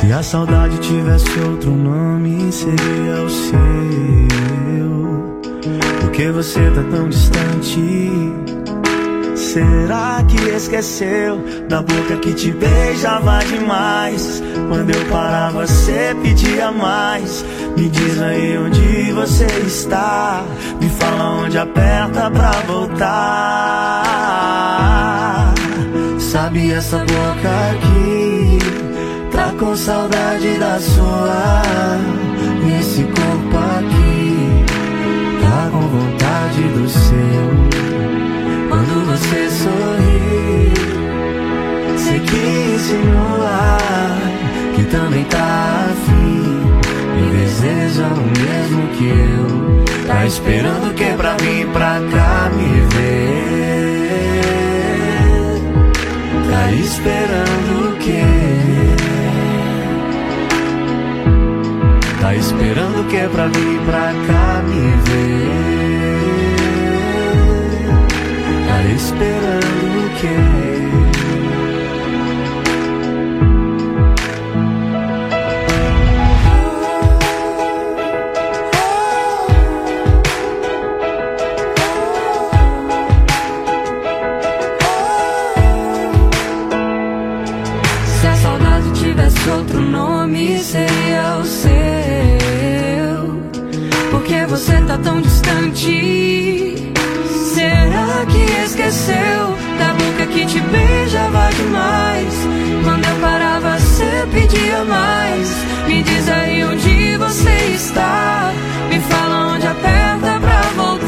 Se a saudade tivesse outro nome, seria o seu. Por que você tá tão distante? Será que esqueceu da boca que te beijava demais? Quando eu parava, você pedia mais. Me diz aí onde você está, me fala onde aperta pra voltar. Sabe essa boca aqui tá com saudade da sua. Esse corpo aqui tá com vontade do seu. Quando você sorri, sei que insinuar que também tá afim, me deseja o mesmo que eu. Tá esperando o que pra vir pra cá me ver? Tá esperando o que? Tá esperando o que pra vir pra cá me ver? Tá esperando o quê? Se a saudade tivesse outro nome, seria o seu. Porque você tá tão distante? Será que esqueceu da boca que te beijava demais? Quando eu parava, você pedia mais. Me diz aí onde você está, me fala onde aperta pra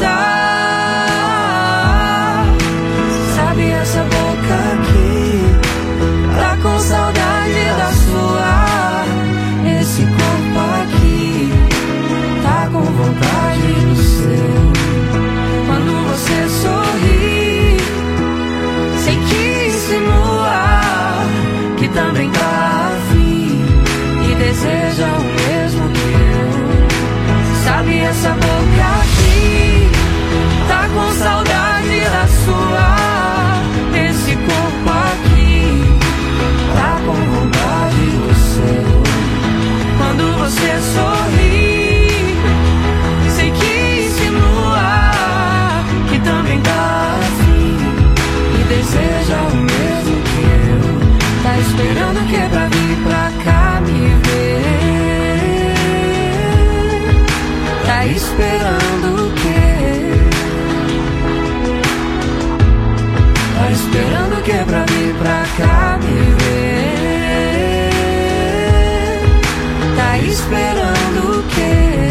voltar. Sabe essa boca aqui tá com saudade da sua. Esse corpo aqui tá com vontade do seu. Quando você sorri, sei que insinuar que também tá afim e deseja o mesmo que eu. Sabe essa boca aqui tá com saudade da sua. Esse corpo aqui tá com vontade do seu. Quando você sorri, sei que insinuar que também tá afim e deseja o mesmo que eu. Tá esperando o que pra vir pra cá me ver? Tá esperando o quê? Tá esperando o que pra vir pra cá me ver? Tá esperando o quê?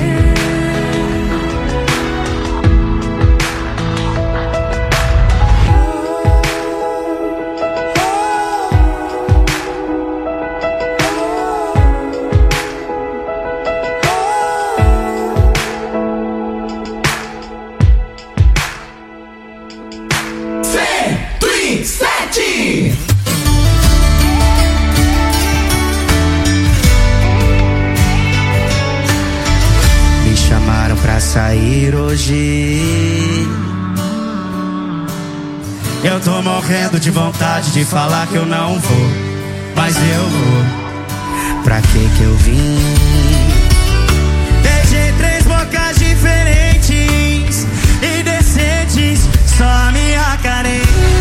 Me chamaram pra sair hoje. Eu tô morrendo de vontade de falar que eu não vou, mas eu vou. Pra que eu vim? Beijei 3 bocas diferentes e decentes, só a minha carente.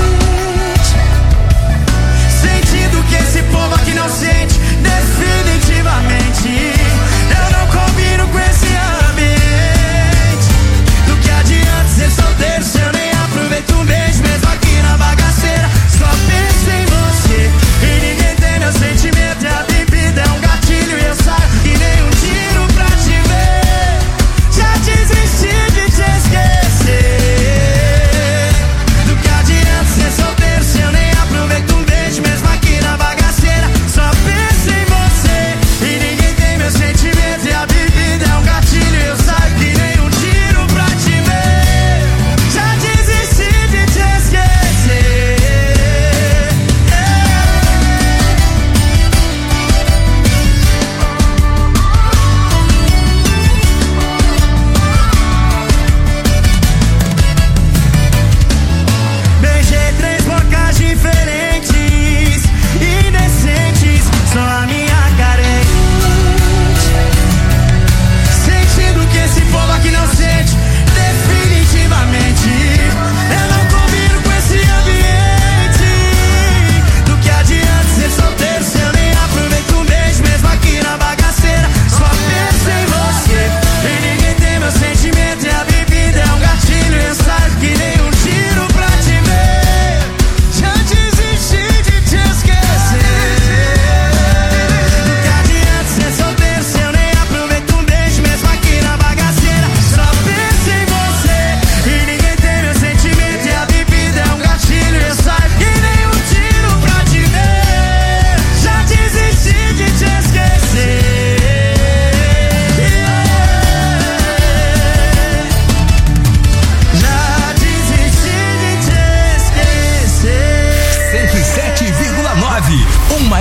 Sentindo que esse povo aqui não sente, definitivamente. Eu não combino com esse ambiente. Do que adianta ser solteiro se eu nem aproveito um beijo, mesmo aqui na bagaceira. Só penso em você e ninguém tem meu sentimento. E a bebida é um gatilho e eu saio e nem um dia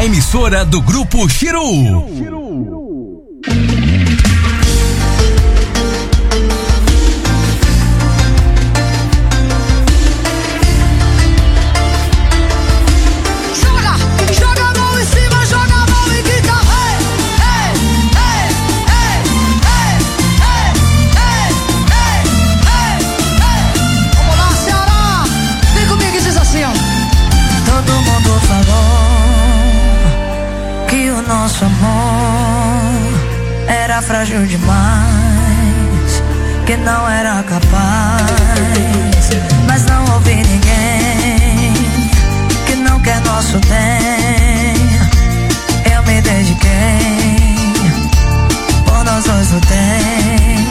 A emissora do Grupo Chiru. Nosso amor era frágil demais, que não era capaz, mas não houve ninguém que não quer nosso bem. Eu me dediquei, por nós dois lutei.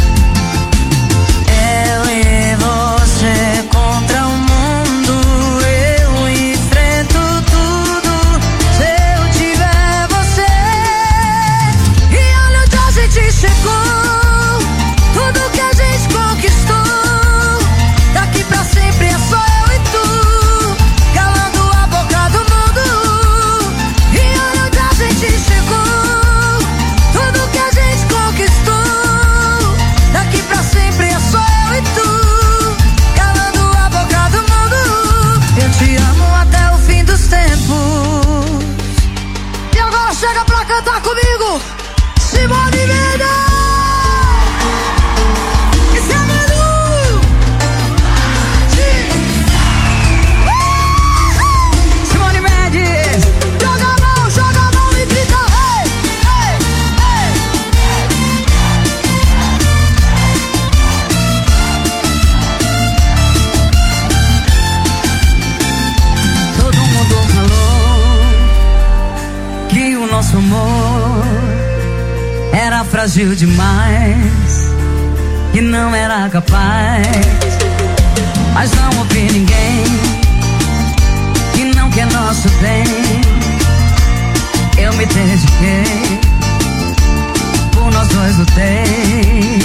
Eu e você contra o mundo, eu enfrento tudo. Se eu tiver você, e olha onde a gente chegou, tudo que a gente conquistou. Daqui pra sempre é só eu e tu, calando a boca do mundo. E olha onde a gente chegou, tudo que a gente conquistou. Daqui pra sempre é só eu e tu, calando a boca do mundo. Eu te amo até o fim dos tempos. E agora chega pra cantar comigo, Simone Mendes. Esse é Menu. Simone Mendes. Joga a mão e grita hey, hey, hey. Todo mundo falou que o nosso amor era frágil demais, que não era capaz, mas não houve ninguém que não quer nosso bem. Eu me dediquei, por nós dois lutei.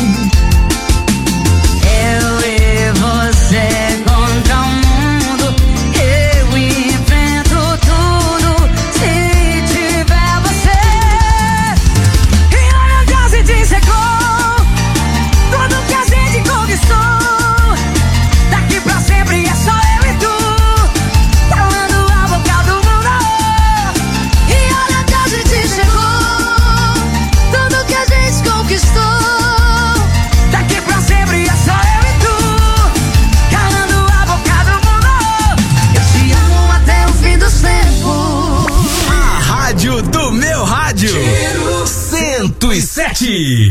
Eu e você contra o mundo, eu enfrento tudo. Se tiver você, e olha onde a gente chegou, tudo que a gente conquistou. Daqui pra sempre é só eu e tu, calando a boca do mundo. E olha onde a gente chegou, tudo que a gente conquistou. Daqui pra sempre é só eu e tu, calando a boca do mundo. Eu te amo até o fim dos tempos. A rádio do meu rádio. 107.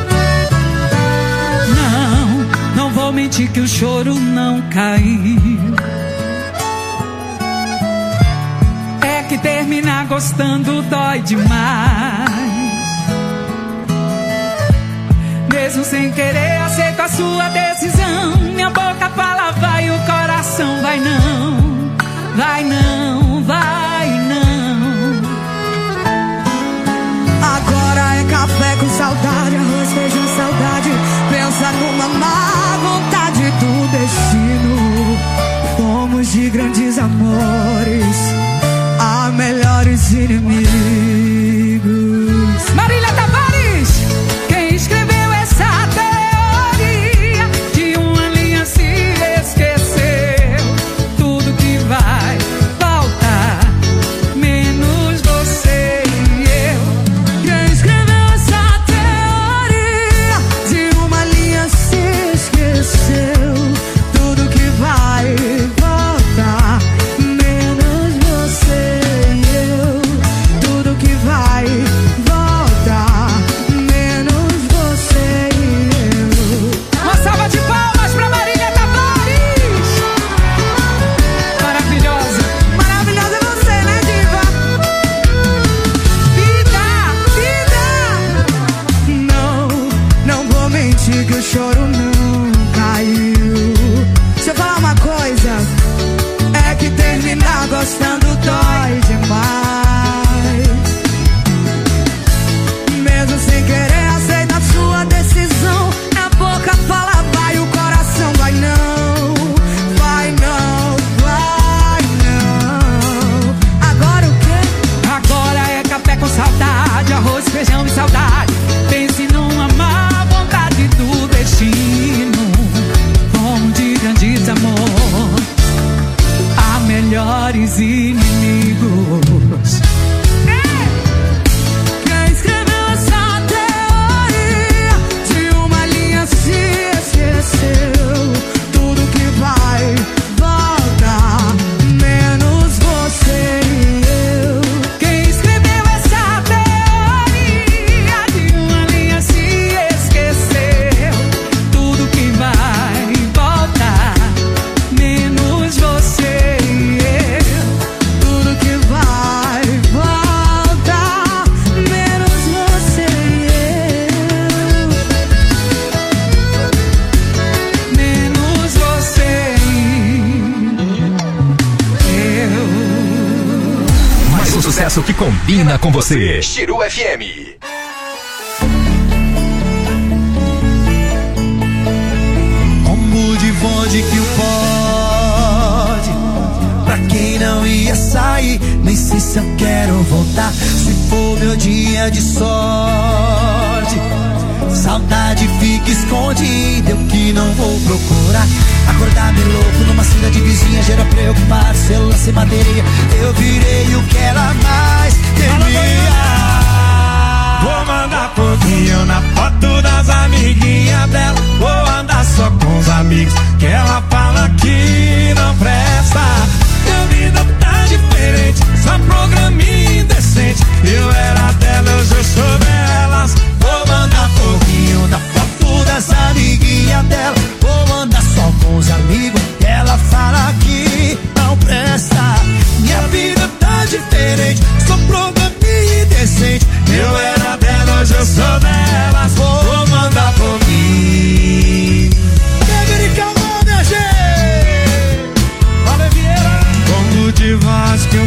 Não vou mentir que o choro não caiu. É que terminar gostando dói demais. Mesmo sem querer, aceito a sua decisão. Minha boca fala vai, o coração vai não. Vai não, vai não. Agora é café com saudade, arroz, feijão, saudade. Pensa numa má vontade do destino. Fomos de grandes amores a melhores inimigos. Marília Tavares, quem escreveu essa teoria de uma linha se esqueceu. Tudo que vai faltar, menos você e eu. Quem escreveu essa teoria de uma linha se esqueceu. Tudo que vai voltar, menos você e eu. Tudo que vai voltar, menos você e eu. Uma salva de palmas pra Marília Tavares. Maravilhosa. Maravilhosa é você, né, diva? Vida, vida. Não vou mentir que o choro não caiu. Se eu falar uma coisa, é que terminar gostando dói demais. Mesmo sem querer, aceita a sua decisão. A boca fala vai, o coração vai não. Vai não, vai não. Agora o quê? sucesso que combina com você. Chiru FM. Combo de vodka que o pode. Pra quem não ia sair, nem sei se eu quero voltar. Se for meu dia de sorte, saudade fica escondida, eu que não vou procurar. Acordar meio louco numa cidade vizinha, gera preocupado, celular sem bateria. Eu virei o que ela mais temia. Vou mandar foguinho na foto das amiguinhas dela. Vou andar só com os amigos que ela fala que não presta. Minha vida tá diferente, só programinha indecente. Eu era dela, hoje eu sou delas. Vou mandar foguinho na foto das amiguinhas dela. Vou andar só com os amigos que ela fala que não presta. Minha vida tá diferente, só programinha indecente. Eu era dela, hoje eu sou delas. Vou mandar foguinho. Americano, minha gente. Valeu, Vieira. Como de voz que eu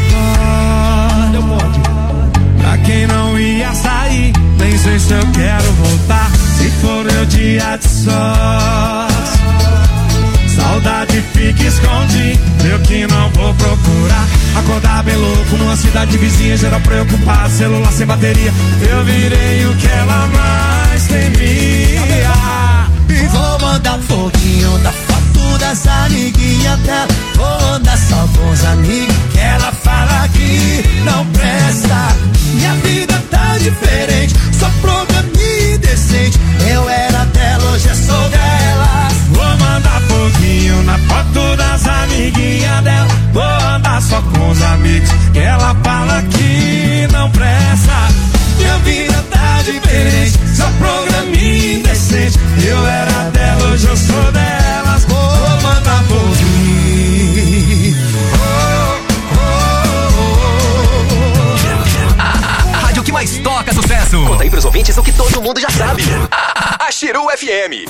pode. Pra quem não ia sair, nem sei se eu quero voltar. Se for meu dia de sorte, saudade fica escondida, eu que não vou procurar. Acordar bem louco numa cidade vizinha, geral preocupado, celular sem bateria. Eu virei o que ela mais temia. E vou mandar foguinho da foto das amiguinhas dela. Vou andar só com os amigos que ela fala que não presta. Minha vida tá diferente, só programinha indecente. Eu era dela, hoje eu sou dela. Vou mandar foguinho na foto das amiguinhas dela. Vou andar só com os amigos que ela fala que não presta. Minha vida tá diferente, só programinha indecente. Eu era dela, hoje eu sou delas. Vou mandar foguinho. A rádio que mais toca sucesso. Conta aí pros ouvintes o que todo mundo já sabe. A Chiru FM.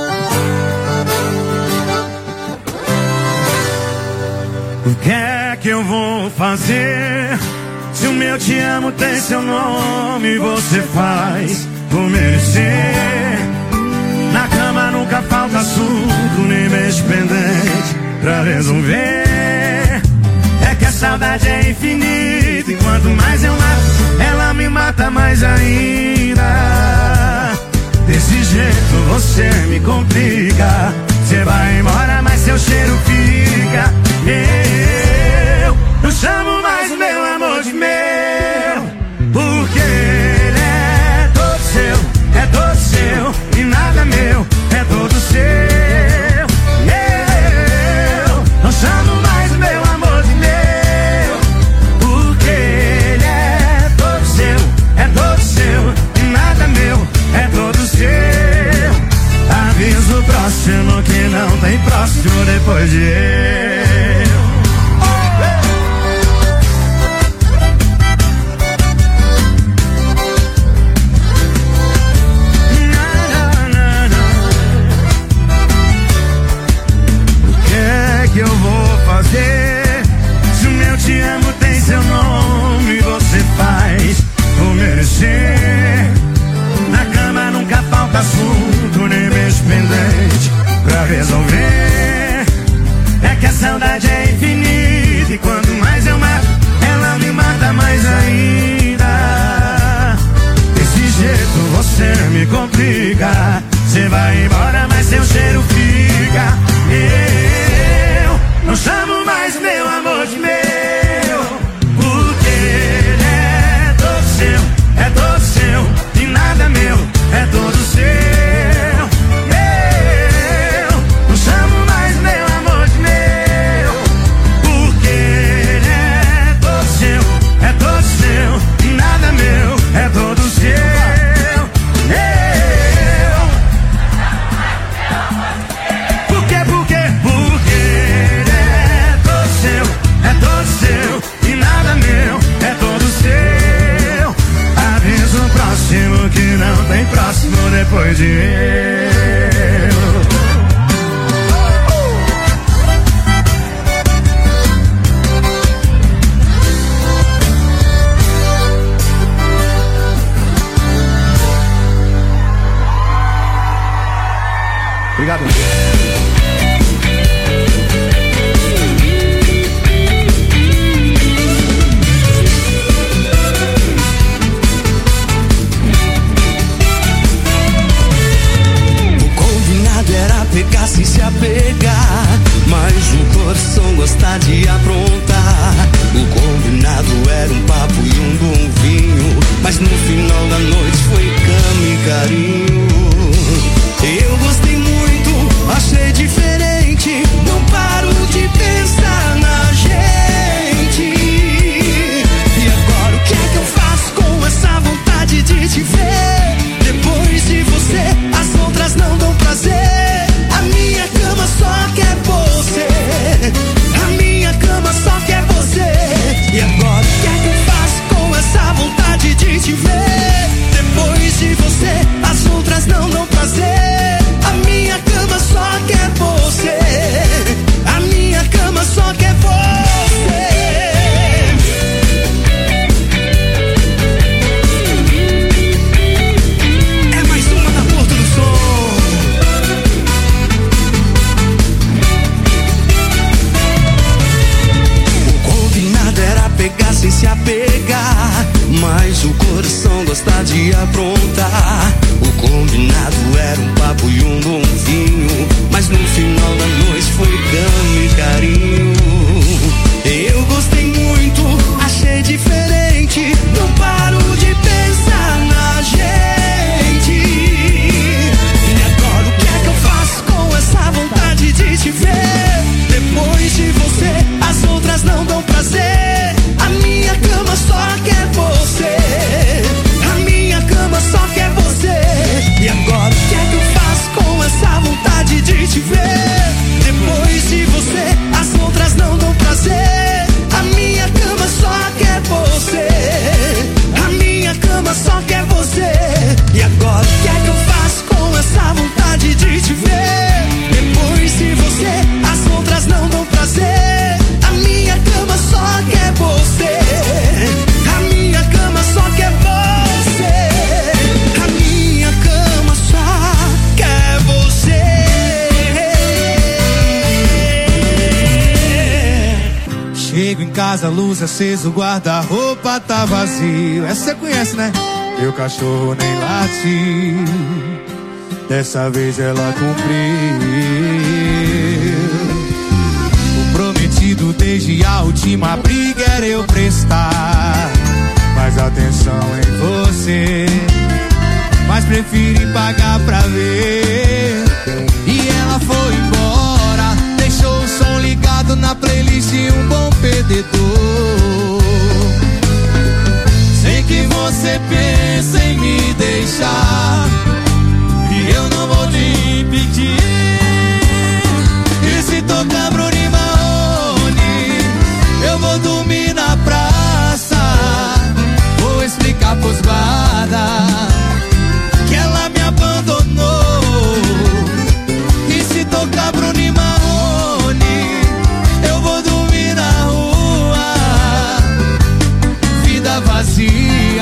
O que é que eu vou fazer? Se o meu te amo tem seu nome, você faz por merecer. Na cama nunca falta assunto, nem beijo pendente pra resolver. É que a saudade é infinita, e quanto mais eu mato, ela me mata mais ainda. Desse jeito você me complica. Você vai embora, mas seu cheiro fica. Eu não chamo mais meu amor de meu, porque ele é todo seu, e nada meu, é todo seu. Eu não chamo mais meu amor de meu, porque ele é todo seu, e nada meu, é todo seu. Aviso próximo que não tem próximo depois de eu. Que eu vou fazer? Se o meu te amo tem seu nome, você faz por merecer. Na cama nunca falta assunto, nem beijo pendente pra resolver. É que a saudade é infinita, e quanto mais eu mato, ela me mata mais ainda. Desse jeito você me complica. Você vai embora, mas seu cheiro fica. Eu não chamo mais meu amor de meu, porque ele é todo seu, e nada meu, é todo seu. Eu não chamo mais meu amor de meu, porque ele é todo seu, e nada meu, é todo seu. Por quê? Obrigado. Era pegar sem se apegar, mas o coração gosta de aprontar. O combinado era um papo e um bom vinho, mas no final da noite foi cama e carinho. Eu gostei muito, achei diferente, não paro de pensar na gente. E agora o que é que eu faço com essa vontade de te ver? Depois de você, as outras não dão prazer. A minha cama só quer você. A minha cama só quer você. E agora o que é que eu faço com essa vontade de te ver? Depois de você, as outras não dão prazer. A minha cama só quer você. A minha cama só quer você. Pegar sem se apegar, mas o coração gosta de aprontar. O combinado era um papo e um bom vinho, mas no final da noite foi cama e carinho. Eu gostei muito, achei diferente, não paro de pensar na gente. E agora o que é que eu faço com essa vontade de te ver? Depois de você, as outras não dão prazer. A minha cama só quer você. A minha cama só quer você. E agora o que é que eu faço com essa vontade de te ver? Depois de você, as outras não dão prazer. A minha cama só quer você. A minha cama só quer você. E agora o que é que eu faço com essa vontade de te ver? Depois de você, as outras não dão prazer. A minha cama só quer você. A minha cama só quer você. A minha cama só quer você. Chego em casa, luz acesa, o guarda-roupa tá vazio. Essa você conhece, né? Meu cachorro nem late. Dessa vez ela cumpriu. Prometido desde a última briga era eu prestar mais atenção em você, mas preferi pagar pra ver. E ela foi embora, deixou o som ligado na playlist e um bom perdedor. Sei que você pensa em me deixar, e eu não vou te impedir. E se tocar Bruno e Marrone, eu vou dormir na praça. Vou explicar pros guardas que ela me abandonou. E se tocar Bruno e Marrone, eu vou dormir na rua. Vida vazia,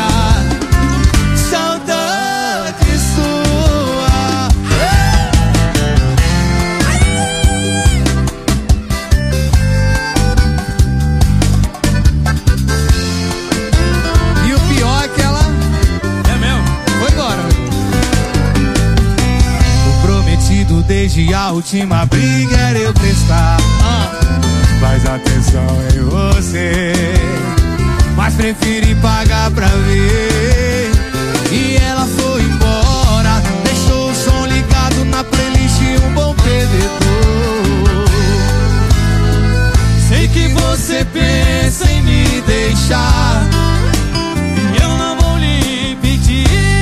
saudade sua. E o pior é que ela... É mesmo? Foi embora. O prometido desde a última briga era eu prestar mais atenção em você, mas preferi pagar pra ver. E ela foi embora, deixou o som ligado na playlist e um bom perdedor. Sei que você pensa em me deixar, e eu não vou lhe impedir.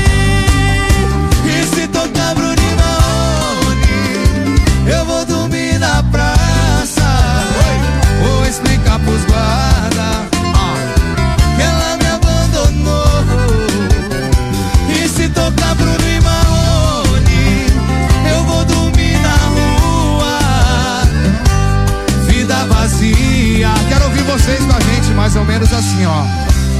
E se tocar Bruno e Marrone, eu vou dormir na praça. Vou explicar pros guardas que ela me abandonou. E se tocar Bruno e Marrone, eu vou dormir na rua. Vida vazia. Quero ouvir vocês com a gente, mais ou menos assim, ó.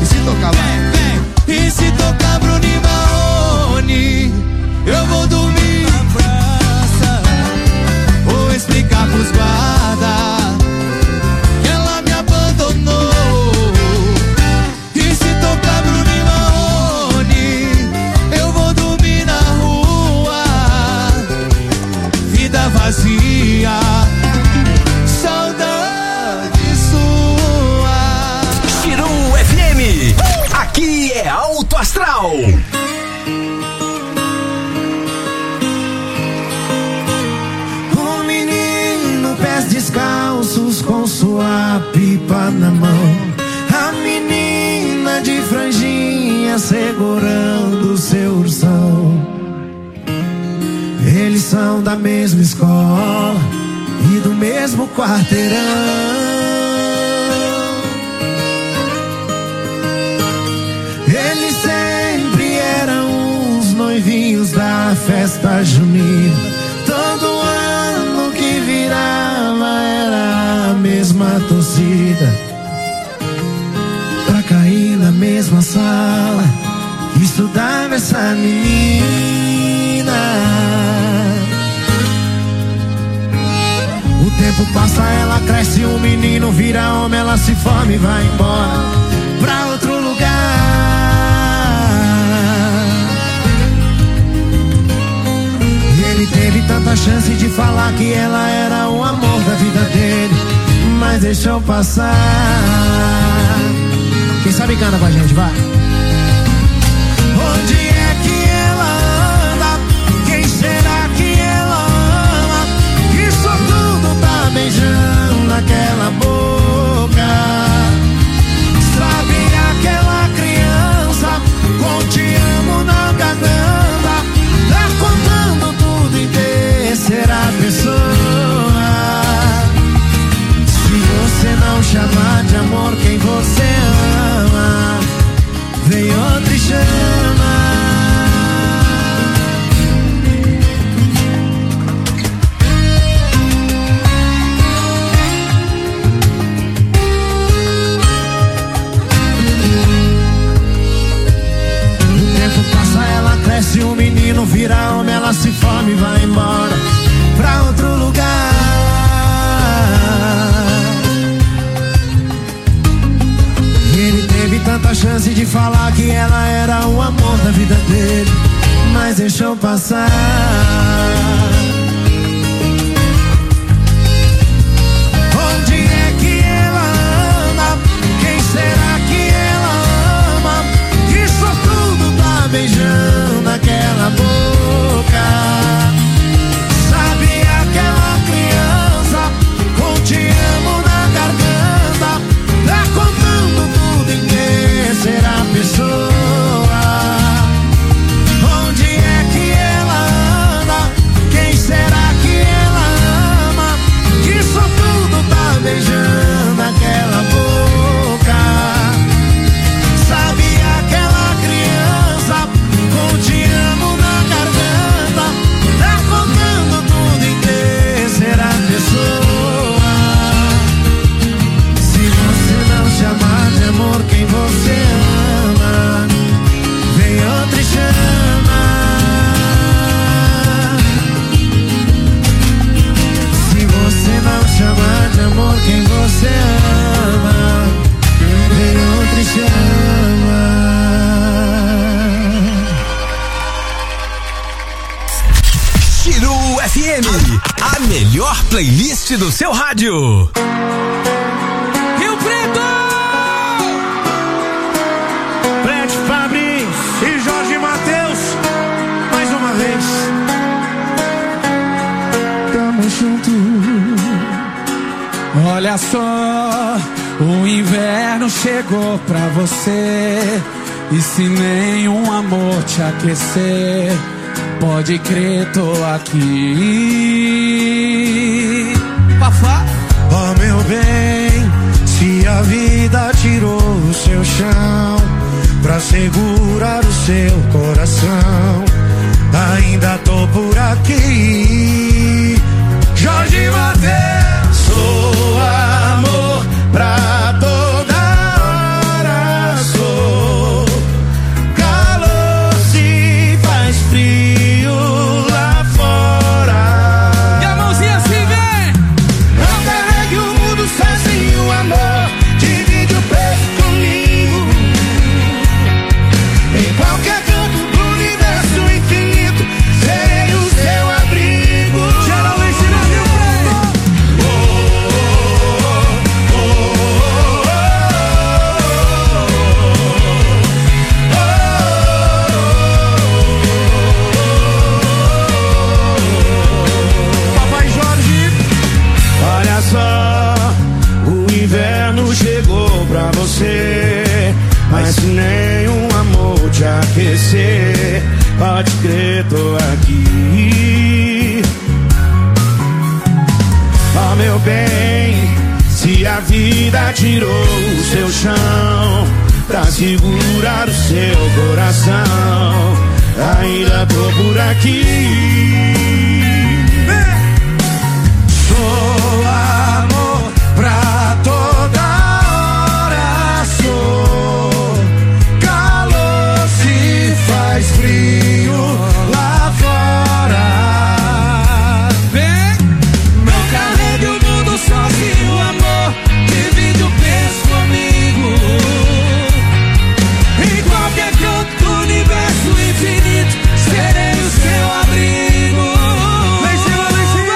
Aqui é Alto Astral. Um menino, pés descalços com sua pipa na mão. A menina de franjinha segurando seu ursão. Eles são da mesma escola e do mesmo quarteirão. Eles sempre eram os noivinhos da festa junina. Todo ano que virava era a mesma torcida pra cair na mesma sala que estudava essa menina. O tempo passa, ela cresce, o menino vira homem, ela se forma e vai embora pra outro lugar. E ele teve tanta chance de falar que ela era o amor da vida dele, mas deixou passar. Quem sabe canta pra gente, vai. Onde é que ela anda? Quem será que ela ama? Isso tudo tá beijando aquela boca. Sabe aquela criança com te amo na garganta? Tá contando tudo em terceira pessoa. Se você não chamar de amor quem você ama, vem outra e chama. O tempo passa, ela cresce, o menino vira homem, ela se forma e vai embora pra outro lugar. Ele teve tanta chance de falar que ela era o amor da vida dele, mas deixou passar. Onde é que ela anda? Quem será que ela ama? Isso tudo tá beijando aquela boca. Sabe aquela criança com te amo na garganta? Tá contando tudo em terceira pessoa. Onde é que ela anda? Quem será que ela ama? Isso tudo tá beijando aquela boca. Sabe aquela criança com te amo na garganta? Tá contando tudo em terceira pessoa. Se você não chamar de amor quem você ama, vem outra e chama. Se você não chamar de amor quem você ama, vem outra e chama. Chiru FM, a melhor playlist do seu rádio. Rio Preto! Brett Fabris e Jorge Mateus, mais uma vez. Tamo junto. Olha só, o inverno chegou pra você. E se nenhum amor te aquecer, pode crer, tô aqui. Fafá. Oh meu bem, se a vida tirou o seu chão pra segurar o seu coração, ainda tô por aqui. Jorge Mateus, sou amor pra toda hora, sou calor se faz frio lá fora. E a mãozinha assim, vem! Não carregue o mundo sozinho, amor, divide o peso comigo. Em qualquer canto do universo infinito, serei o seu abrigo. Geralmente não deu pra tem um amor te aquecer. Pode crer, tô aqui. Oh, meu bem, se a vida tirou o seu chão pra segurar o seu coração, ainda tô por aqui. Sou amor pra toda hora, sou calor se faz frio lá fora. Não carregue o mundo sozinho, amor, divide o peso comigo. Em qualquer canto do universo infinito, serei o seu abrigo. Lá em cima, lá em cima.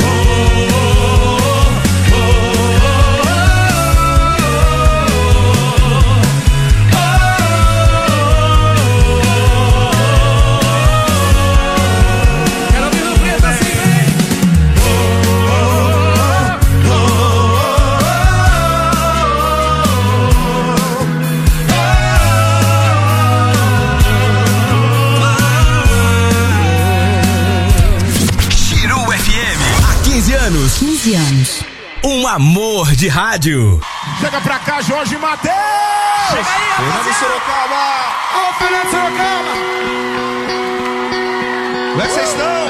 Quero ouvir no preto assim, vem. Chiru FM, há 15 anos. 15 anos. Um amor de rádio. Chega pra cá, Jorge Mateus! Chega aí, Fernando Sorocaba! Ô, Fernando Sorocaba! Como é que vocês estão?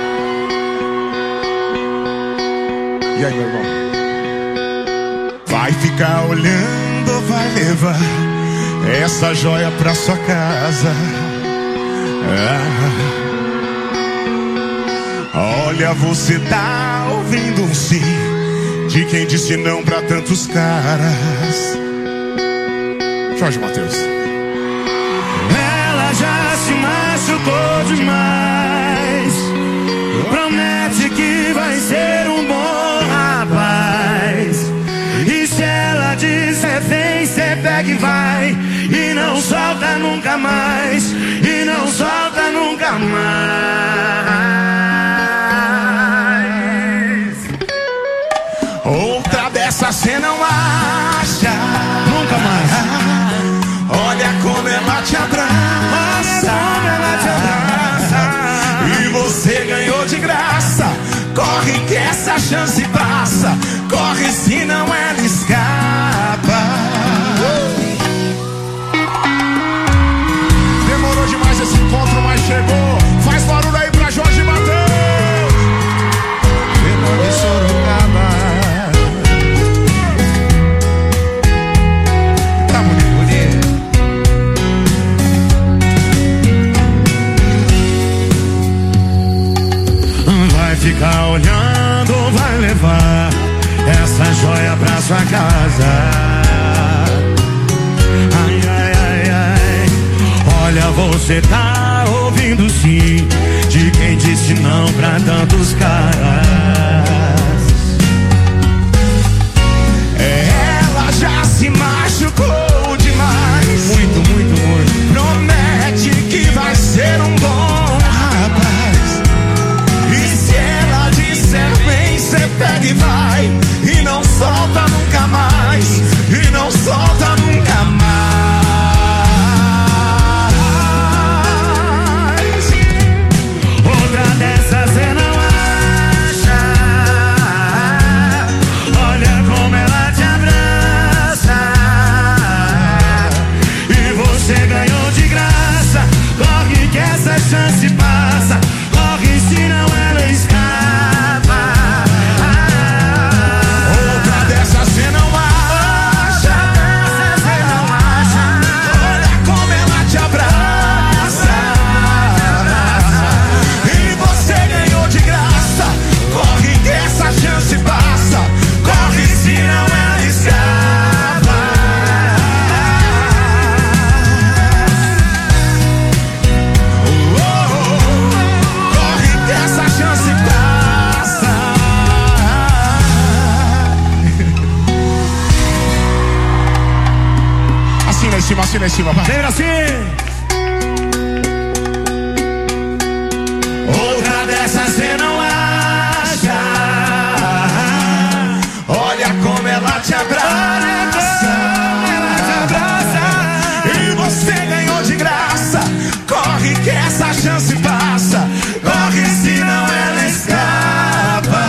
E aí, meu irmão? Vai ficar olhando ou vai levar essa joia pra sua casa? Olha, você tá ouvindo um sim de quem disse não pra tantos caras. Jorge Mateus. Ela já se machucou demais. Promete que vai ser um bom rapaz. E se ela disser vem, cê pega e vai. E não solta nunca mais. E não solta nunca mais. Outra dessa cê não acha nunca mais. Olha como ela te abraça, como ela te abraça. E você ganhou de graça. Corre que essa chance passa. Corre senão ela escapa. Demorou demais esse encontro, mas chegou. Faz barulho aí pra Jorge Mateus. Fernando Sorocaba. Vai ficar olhando ou vai levar essa joia pra sua casa? Ai, ai, ai, ai. Olha, você tá ouvindo sim de quem disse não pra tantos caras. Ela já se machucou demais. Muito, muito, muito. Promete que vai ser um bom rapaz. E se ela disser vem, cê pega e vai. E não solta nunca mais. E não solta nunca mais. Outra dessas cê não acha. Olha como ela te abraça. E você ganhou de graça. Corre que essa chance passa. Corre senão ela escapa. Outra dessa cê não acha. Olha como ela te abraça. E você ganhou de graça. Corre que essa chance passa. Corre senão ela escapa. Corre que essa chance passa. Assim lá em cima, vai. Lembra assim? Outra dessas cê não acha. Olha como ela te abraça. E você a chance passa. Corre, senão ela escapa.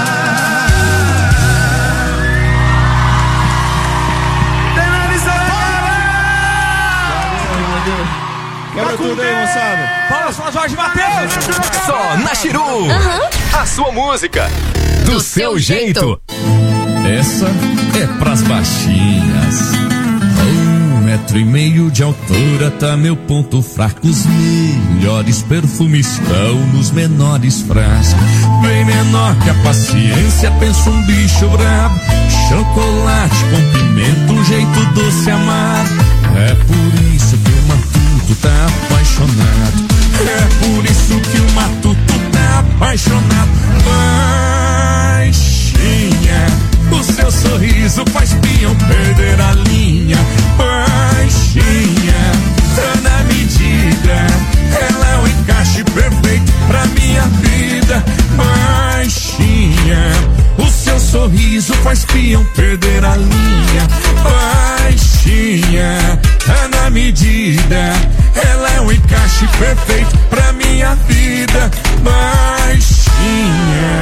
Quebra tudo aí, moçada. Fala só, Jorge Mateus. Só na Chiru. A sua música. Do seu jeito. Essa é pras baixinhas. 1,5 m de altura tá meu ponto fraco. Os melhores perfumes estão nos menores frascos. Bem menor que a paciência, penso um bicho brabo. Chocolate com pimenta, um jeito doce amado. É por isso que o Matuto tá apaixonado. É por isso que o Matuto tá apaixonado. Baixinha, o seu sorriso faz peão perder a linha. Baixinha, tá na medida. Ela é o encaixe perfeito pra minha vida. Baixinha, o seu sorriso faz peão perder a linha. Baixinha, tá na medida. Ela é o encaixe perfeito pra minha vida. Baixinha.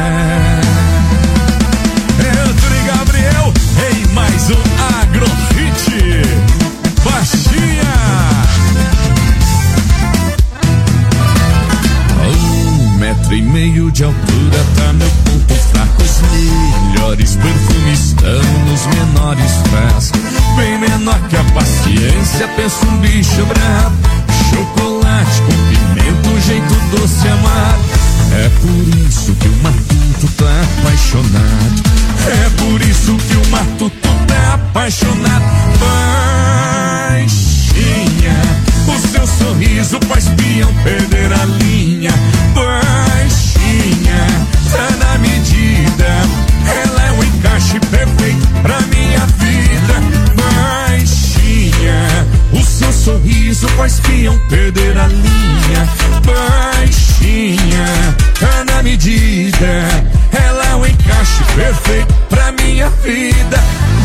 Entre Gabriel em mais um Agrofit. Baixinha. 1,5 m de altura tá meu ponto fraco. Os melhores perfumes estão nos menores frascos. Bem menor que a paciência, penso um bicho brabo. Chocolate com pimenta, um jeito doce amado. É por isso que o Matuto tá apaixonado. É por isso que o Matuto tá apaixonado. Baixinha, o seu sorriso faz peão perder a linha. Baixinha, tá na medida. Ela é o encaixe perfeito pra minha vida. Baixinha, o seu sorriso faz peão perder a linha. Baixinha, tá na medida. Ela é o encaixe perfeito pra minha vida.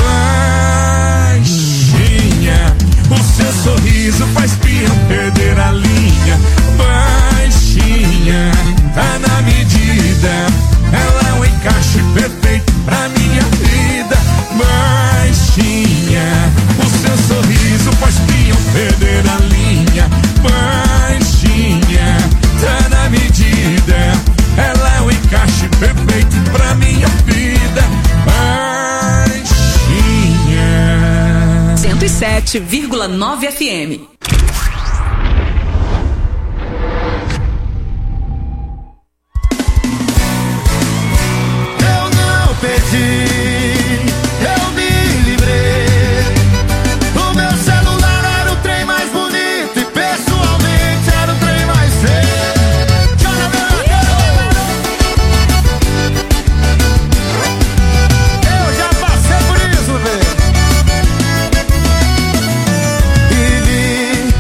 Baixinha, o seu sorriso faz peão perder a linha. Baixinha, tá na medida. Ela é o encaixe perfeito pra minha vida. Baixinha, o seu sorriso faz peão perder a linha. Baixinha, tá na medida. Ela é o encaixe perfeito pra minha vida. Baixinha. 107,9 FM. Eu me livrei. O meu celular era o trem mais bonito e pessoalmente era o trem mais feio. Eu já passei por isso, velho. E vi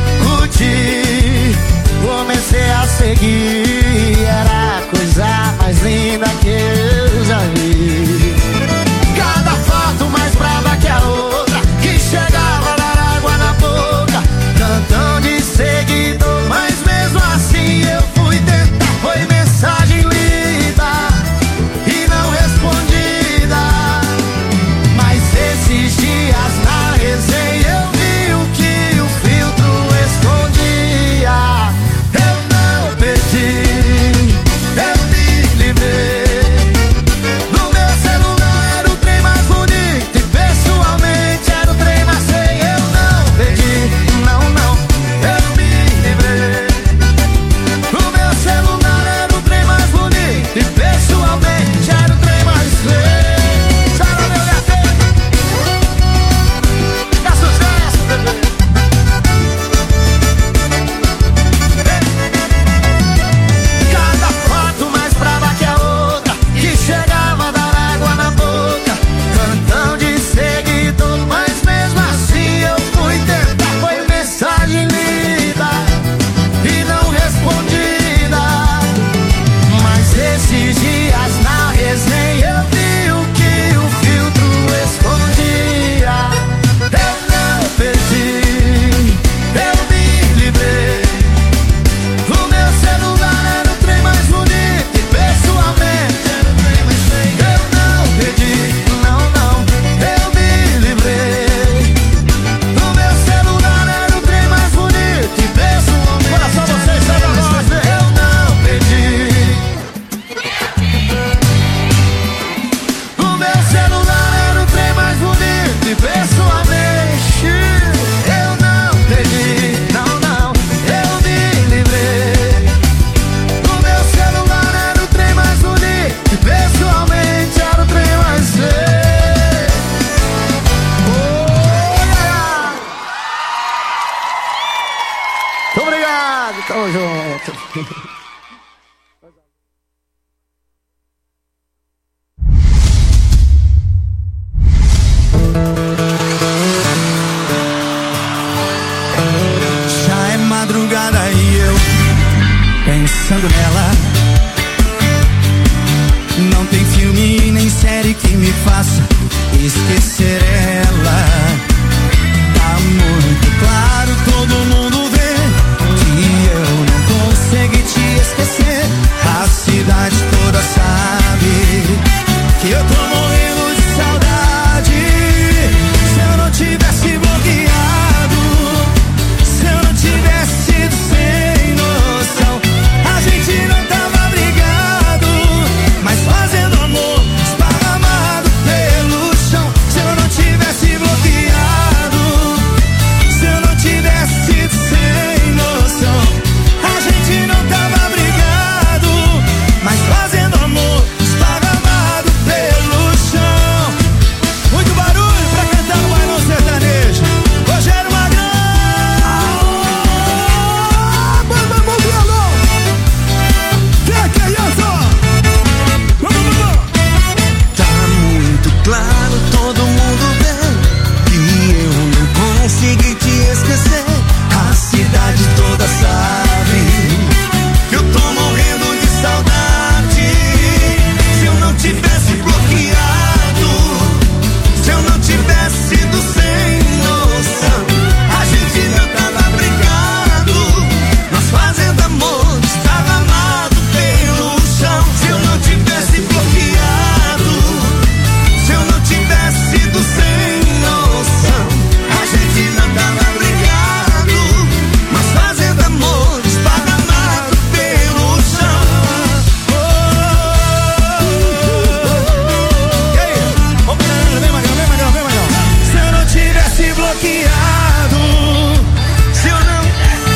obrigado, tamo junto. Já é madrugada e eu pensando nela. Não tem filme nem série que me faça esquecer ela. Tá muito claro, todo mundo vê que eu não consegui te esquecer. A cidade toda sabe que eu tô morrendo de saudade. Se eu não tivesse bloqueado, se eu não tivesse sido sem noção, a gente não tava brigado, mas fazendo amor esparramado pelo chão. Se eu não tivesse bloqueado, se eu não tivesse sido sem noção, a gente não tava brigado, mas fazendo amor esparramado pelo chão. Muito barulho pra cantar no bailão sertanejo. Rogério Magrão, banda no violão. Que é isso? Tá muito claro, todo mundo vê que eu não consegui te esquecer. A cidade toda sabe que eu tô morrendo de saudade. Se eu não tivesse bloqueado, se eu não tivesse sido sem noção, a gente não tava brigado, nós fazendo amor esparramado pelo chão. Se eu não tivesse bloqueado, se eu não tivesse sido sem noção, a gente não tava brigado, mas fazendo amor esparramado pelo chão. E aí? Vem, Magrão, vem, Magrão, vem, Magrão. Se eu não tivesse bloqueado, se eu não...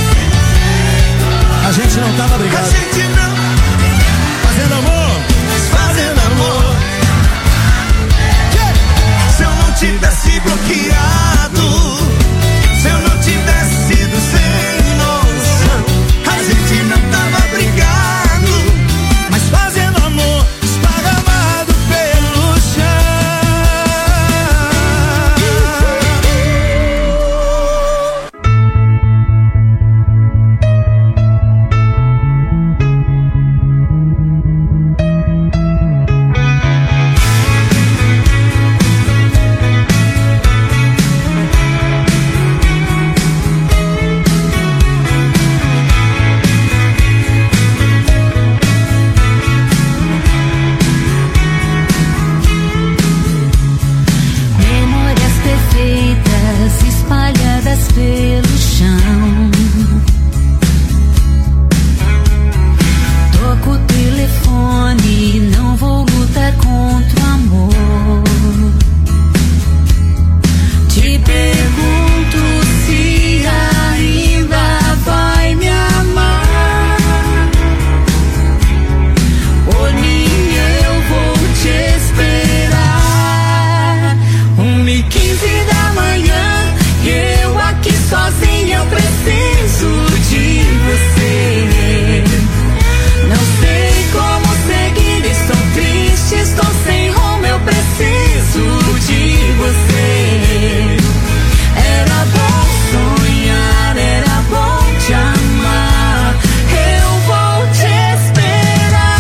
A gente não tava brigado. A gente não... Fazendo amor, fazendo amor. Se eu não tivesse bloqueado, se eu não tivesse sido sem noção, a gente não tava brigado, mas fazendo amor esparramado pelo Memórias perfeitas espalhadas pelo chão. Toco o telefone, não vou lutar contra o amor. Te pergunto se ainda vai me amar. Por mim eu vou te esperar. 1h15 da manhã, eu aqui sozinha, eu preciso de você. Não sei como seguir, estou triste, estou sem rumo, eu preciso de você. Era bom sonhar, era bom te amar, eu vou te esperar.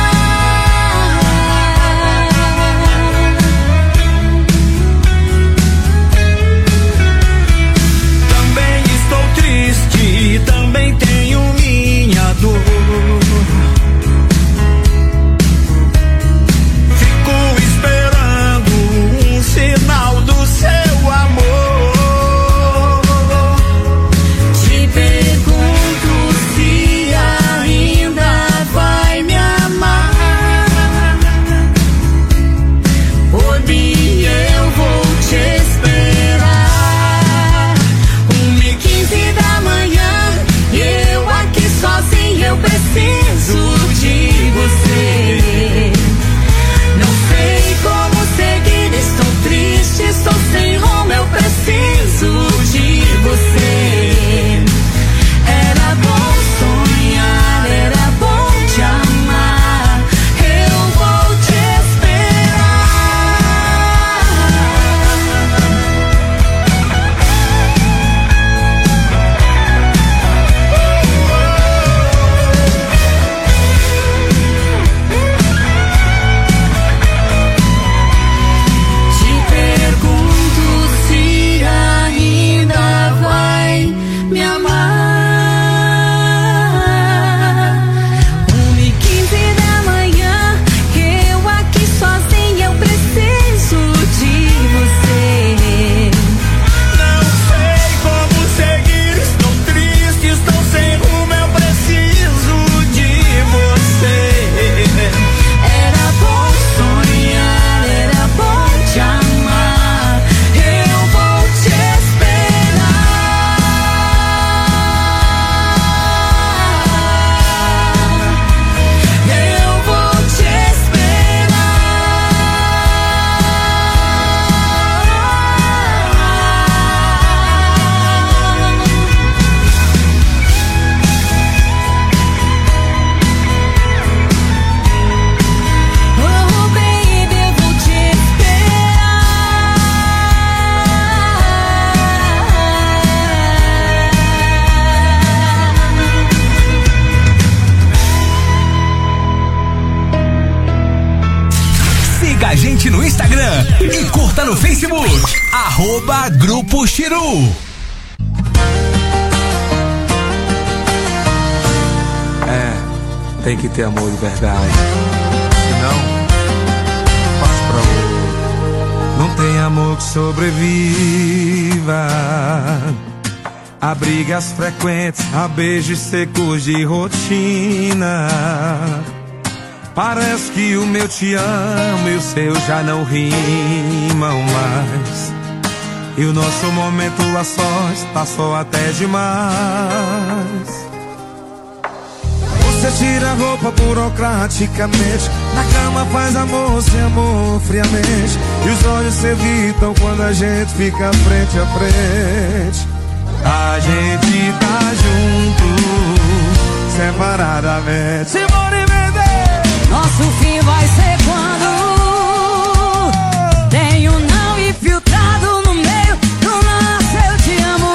Também estou triste, também tenho minha dor. Fico esperando um sinal do seu amor. Te pergunto se ainda vai me amar. Por mim eu vou te esperar. 1h15 da manhã, no Instagram e curta no Facebook. @Grupo Chiru. Tem que ter amor de verdade. Senão, passo pra outro. Não tem amor que sobreviva a brigas frequentes, a beijos secos de rotina. Parece que o meu te amo e o seu já não rimam mais. E o nosso momento a sós passou até demais. Você tira a roupa burocraticamente, na cama faz amor sem amor friamente, e os olhos se evitam quando a gente fica frente a frente. A gente tá junto, separadamente. Simone Mendes! Nosso fim vai ser quando tem um não infiltrado no meio do nosso eu te amo.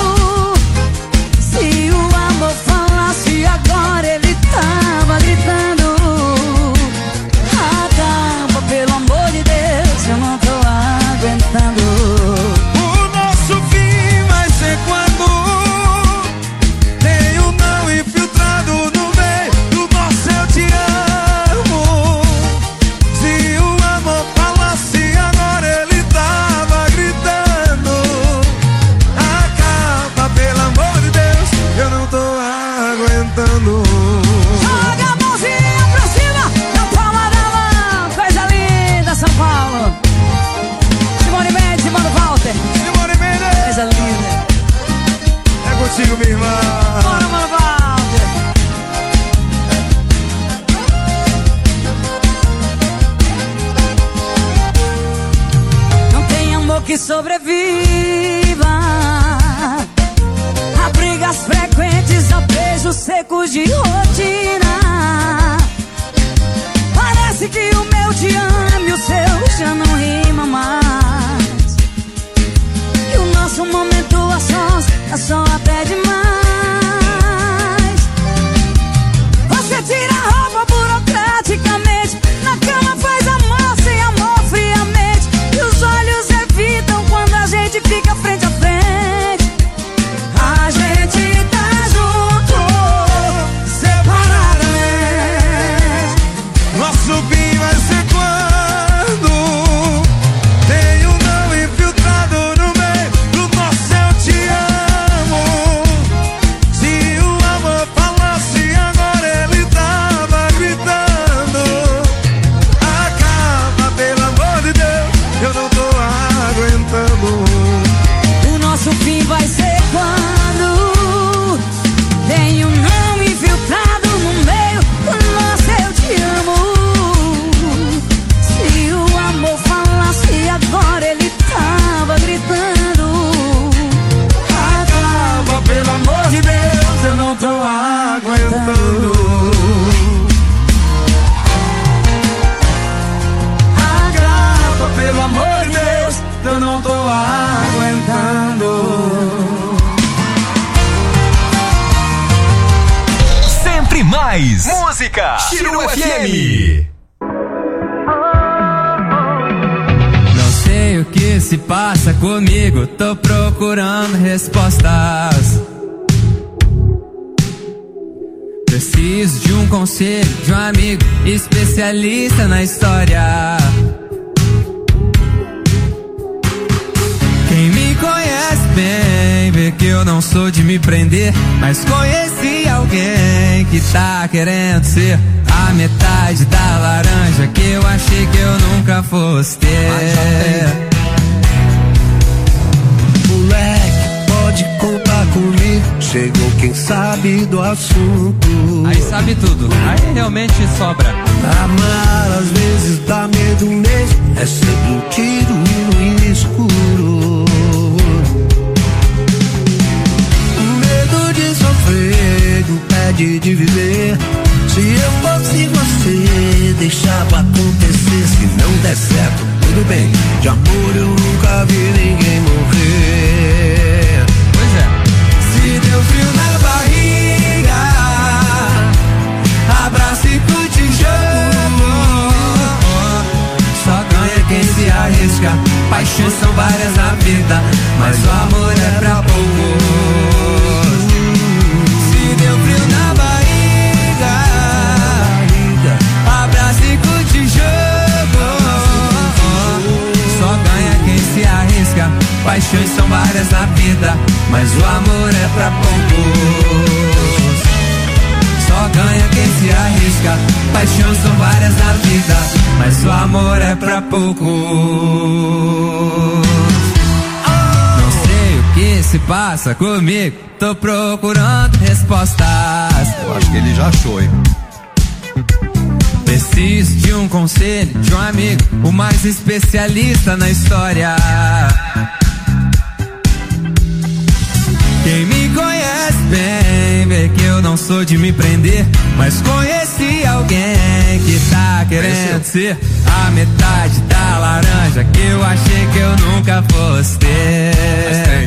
Se o amor falasse agora, ele tava gritando. Acaba, pelo amor de Deus, eu não tô aguentando. O nosso fim vai ser quando tem um não infiltrado no meio do nosso eu te amo. Se o amor falasse agora, ele tava gritando. Acaba, pelo amor de Deus, eu não tô aguentando. Joga a mãozinha pra cima, na palma da mão. Coisa linda, São Paulo. Simone Mendes e Mano Walter. Simone Mendes! Coisa linda. É contigo, minha irmã. Bora, Mano Walter. Não tem amor que sobreviva a brigas frequentes, a beijos secos de rotina. Parece que o meu te amo e o seu já não rima mais. E o nosso momento a sós é só até demais. Você tira a roupa burocraticamente, na cama faz amor sem amor friamente, e os olhos evitam quando a gente fica frente a frente. A gente tá junto, separadamente. Nosso fim vai ser quando tem um não infiltrado no meio do nosso eu te amo. Se o amor falasse agora, ele tava gritando. Acaba, pelo amor de Deus, eu não tô aguentando. o nosso fim vai ser quando tem um não infiltrado no meio do nosso eu te amo. Se o amor falasse agora, ele tava gritando. Acaba, pelo amor de Deus, eu não tô aguentando. Acaba, pelo amor de Deus, eu não tô aguentando. Sempre mais música. Chiru FM. Não sei o que se passa comigo, tô procurando respostas. Preciso de um conselho, de um amigo especialista na história. Quem me conhece bem vê que eu não sou de me prender, mas conheci alguém que tá querendo ser a metade da laranja que eu achei que eu nunca fosse ter. Moleque, pode contar comigo. Chegou quem sabe do assunto. Aí sabe tudo, aí realmente sobra. Amar às vezes dá medo mesmo, é sempre um tiro no escuro. Medo de sofrer, impede de viver. Se eu fosse você, deixava acontecer. Se não der certo, tudo bem. De amor eu nunca vi ninguém morrer. Pois é. Se deu frio na barriga, abraça e curte o jogo. Só ganha Paixões são várias na vida, mas o amor é pra poucos. Se deu frio na barriga, abraça e curte o jogo. Só ganha quem se arrisca. Paixões são várias na vida, mas o amor é pra poucos. Só ganha quem se arrisca. Paixões são várias na vida, mas o amor é pra poucos. Não sei o que se passa comigo, tô procurando respostas. Eu acho que ele já achou, hein? Preciso de um conselho, de um amigo, o mais especialista na história. Quem me conhece bem vê que eu não sou de me prender, mas conheci alguém que tá querendo ser a metade da laranja que eu achei que eu nunca fosse ter.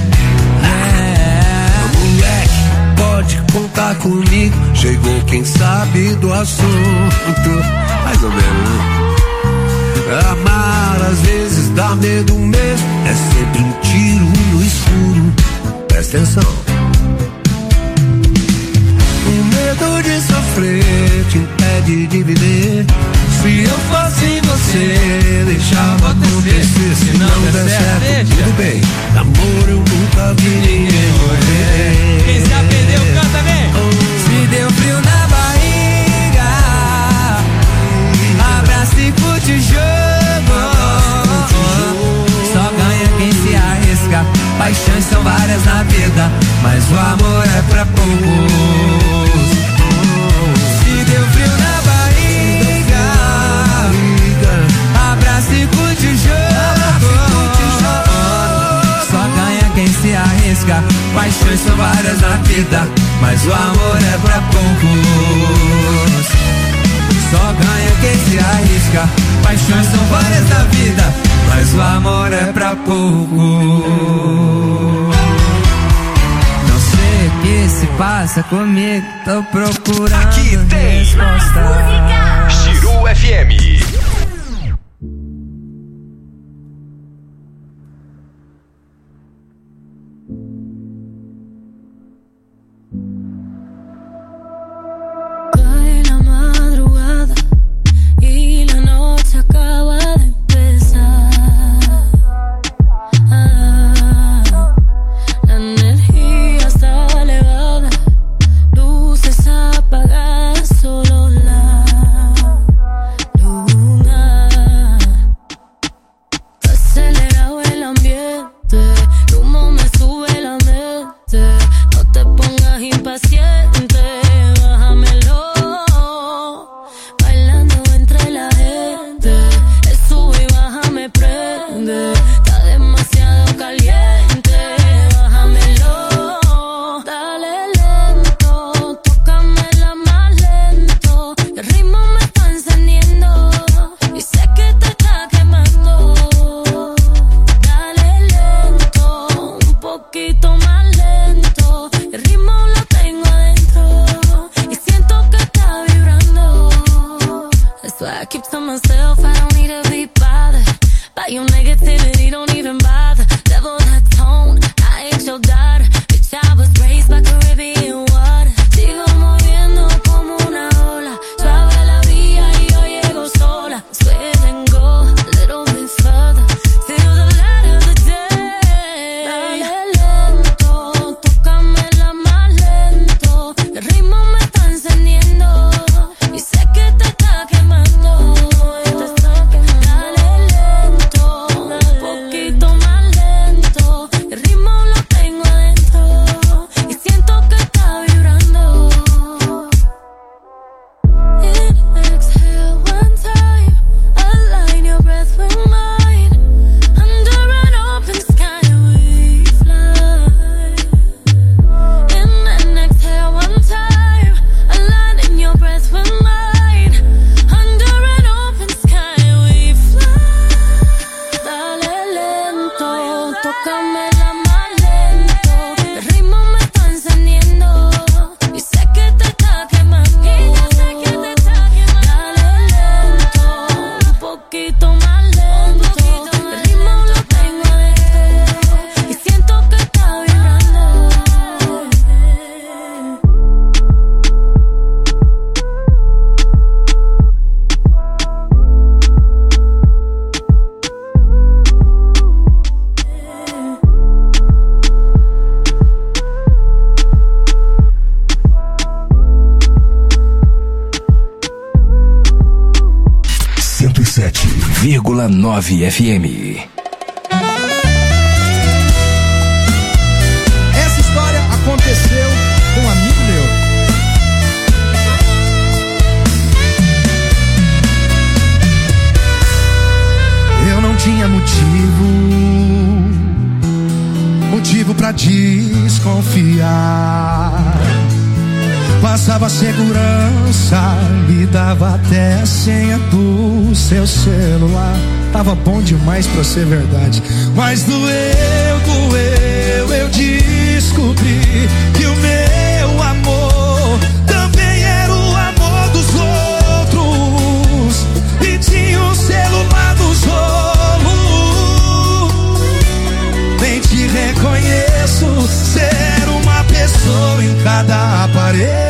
Moleque, pode contar comigo. Chegou quem sabe do assunto, mais ou menos. Amar às vezes dá medo mesmo, é sempre um tiro no escuro. Presta atenção. O medo de sofrer te impede de viver. Se eu fosse você, deixava acontecer. Se não der certo, tudo bem. Amor eu nunca vi ninguém morrer. Quem se perdeu, canta bem. Se deu frio na barriga, abraça e curte o jogo. Só ganha quem se arrisca. Paixões são várias na vida, mas o amor é pra poucos. Se deu frio na barriga, abraça e curte o jogo. Só ganha quem se arrisca. Paixões são várias na vida, mas o amor é pra poucos. Só ganha quem se arrisca. Paixões são várias na vida, mas o amor é pra poucos. Não sei o que se passa comigo, tô procurando. Aqui tem respostas. Chiru FM. Cae la madrugada y la noche acaba de empezar. La energía está elevada, luces apagadas, solo la luz 97,9 FM. Essa história aconteceu com um amigo meu. Eu não tinha motivo pra desconfiar. Passava segurança, me dava até a senha do seu celular. Tava bom demais pra ser verdade. Mas doeu, eu descobri que o meu amor também era o amor dos outros. E tinha um celular no rolo. Nem te reconheço, ser uma pessoa em cada aparelho.